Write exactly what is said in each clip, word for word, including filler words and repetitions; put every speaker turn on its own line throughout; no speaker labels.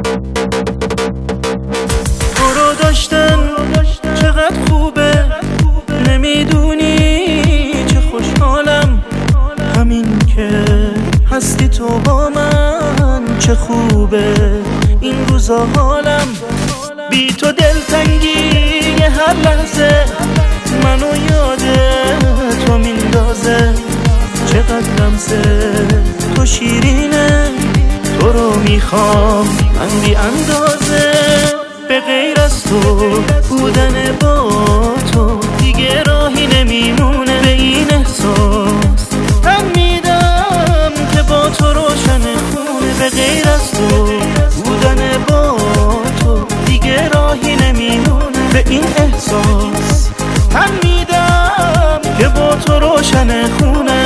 تو رو داشتن چقدر خوبه، نمیدونی چه خوشحالم. همین که هستی تو با من چه خوبه، این روزا حالم. بی تو دلتنگی یه هر لحظه منو یاده تو میندازه. چقدر لمسه تو شیرینه، تو رو میخوام من بی اندازه. به غیر از تو بودن با تو دیگه راهی نمیمونه. به این احساس من میدم که با تو روشن خونه. به غیر از تو بودن با تو دیگه راهی نمیمونه. به این احساس من میدم که با تو روشن خونه.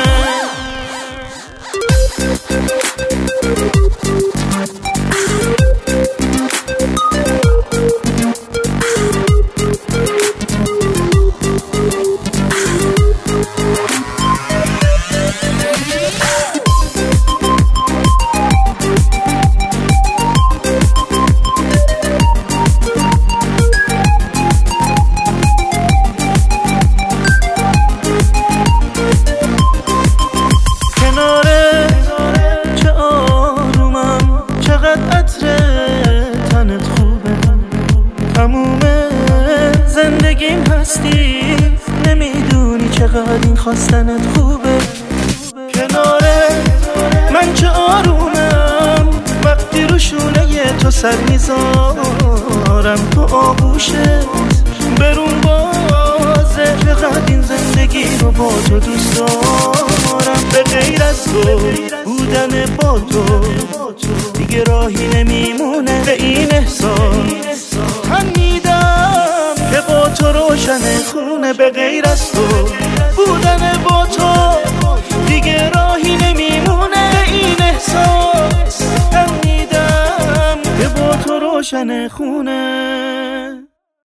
تموم زندگیم هستی، نمیدونی چقدر این خواستنت خوبه. کناره من چه آرومم وقتی رو شونه تو سر میذارم. تو آغوشت برون بازه، چقدر این زندگی رو با تو دوست دارم. به غیر از تو بودن با تو دیگه راهی نمیمونه. به این احساس من میدم که با تو روشن خونه. به غیر از تو بودن با تو دیگه راهی نمیمونه. به این احساس من میدم که با تو روشن خونه.